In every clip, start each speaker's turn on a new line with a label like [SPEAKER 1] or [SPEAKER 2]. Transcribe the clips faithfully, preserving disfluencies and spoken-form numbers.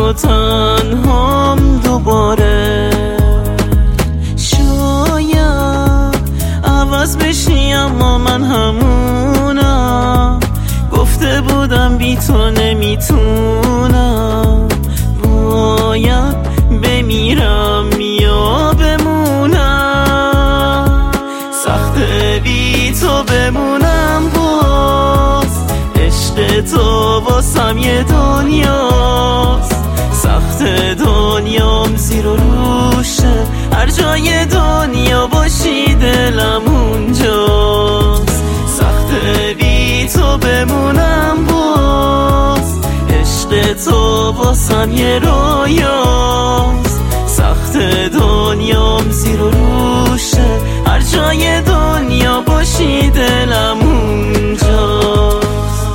[SPEAKER 1] و تنهام دوباره. شاید عوض بشی اما من همونم، گفته بودم بی تو نمیتونم. باید بمیرم یا بمونم، سخته بی تو بمونم. باز عشق تو واسم یه دنیاست، سخت دنیام زیر و روشه. هر جای دنیا باشی دلم اونجاست، سخته بی تو بمونم. باز عشق تو واسم یه رویاست، سخت دنیام زیر و روشه. هر جای دنیا باشی دلم اونجاست.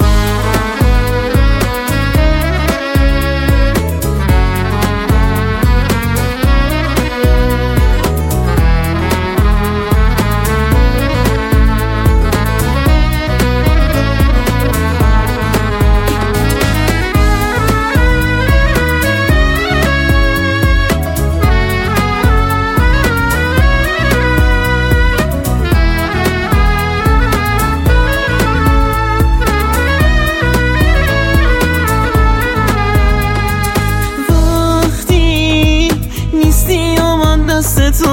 [SPEAKER 1] دست تو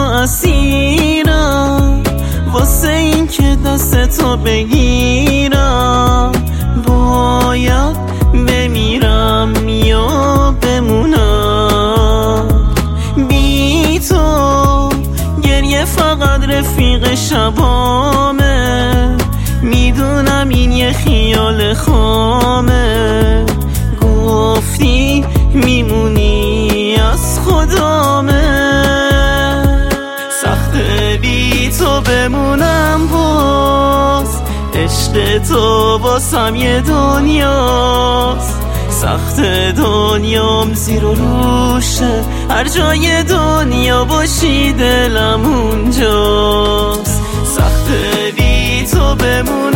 [SPEAKER 1] اسیرم واسه این که دست تو بگیرم. باید بمیرم یا بمونم. بی تو گریه فقط رفیق شبامه، میدونم این یه خیال خامه. گفتی میمونی از خدامه، بی تو بمونم. باز عشق تو واسم یه دنیاست، سخت دنیام زیر و روشه. هر جای دنیا باشی دلم اونجاست، سخت بی تو بمونم.